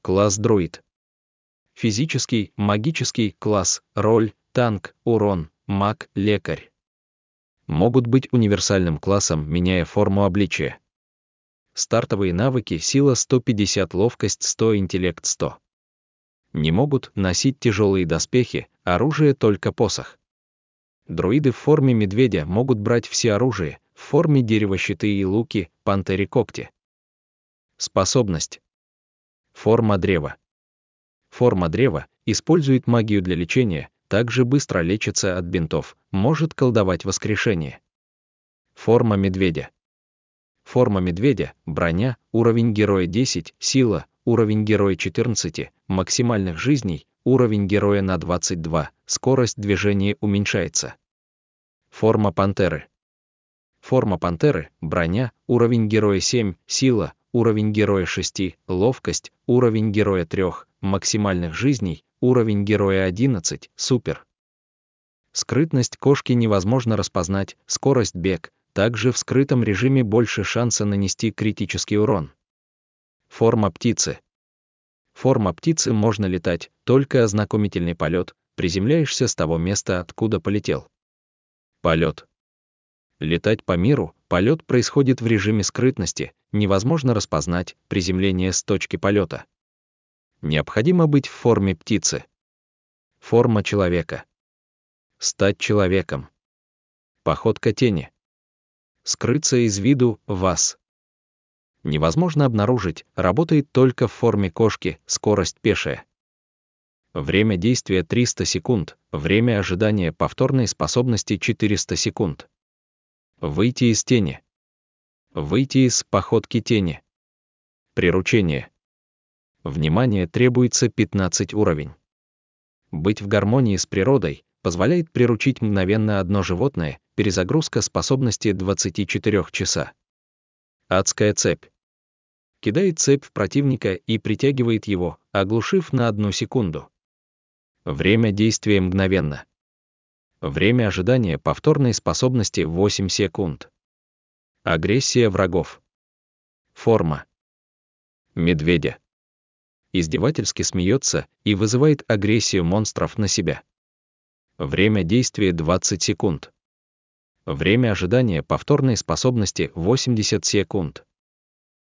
Класс друид. Физический, магический класс, роль, танк, урон, маг, лекарь. Могут быть универсальным классом, меняя форму обличия. Стартовые навыки: сила 150, ловкость 100, интеллект 100. Не могут носить тяжелые доспехи, оружие только посох. Друиды в форме медведя могут брать все оружие, в форме дерева щиты и луки, пантере когти. Способность. Форма древа. Форма древа использует магию для лечения, также быстро лечится от бинтов, может колдовать воскрешение. Форма медведя. Форма медведя, броня, уровень героя 10, сила, уровень героя 14, максимальных жизней, уровень героя на 22, скорость движения уменьшается. Форма пантеры. Форма пантеры, броня, уровень героя 7, сила, уровень героя 6, ловкость, уровень героя 3, максимальных жизней, уровень героя 11, супер. Скрытность кошки невозможно распознать, скорость бег, также в скрытом режиме больше шанса нанести критический урон. Форма птицы. Форма птицы: можно летать, только ознакомительный полет, приземляешься с того места, откуда полетел. Полет. Летать по миру, полет происходит в режиме скрытности, невозможно распознать приземление с точки полета. Необходимо быть в форме птицы. Форма человека. Стать человеком. Походка тени. Скрыться из виду вас. Невозможно обнаружить, работает только в форме кошки, скорость пешая. Время действия 300 секунд, время ожидания повторной способности 400 секунд. Выйти из тени. Выйти из походки тени. Приручение. Внимание, требуется 15 уровень. Быть в гармонии с природой позволяет приручить мгновенно одно животное, перезагрузка способности 24 часа. Адская цепь. Кидает цепь в противника и притягивает его, оглушив на 1 секунду. Время действия мгновенно. Время ожидания повторной способности 8 секунд. Агрессия врагов. Форма медведя. Издевательски смеется и вызывает агрессию монстров на себя. Время действия 20 секунд. Время ожидания повторной способности 80 секунд.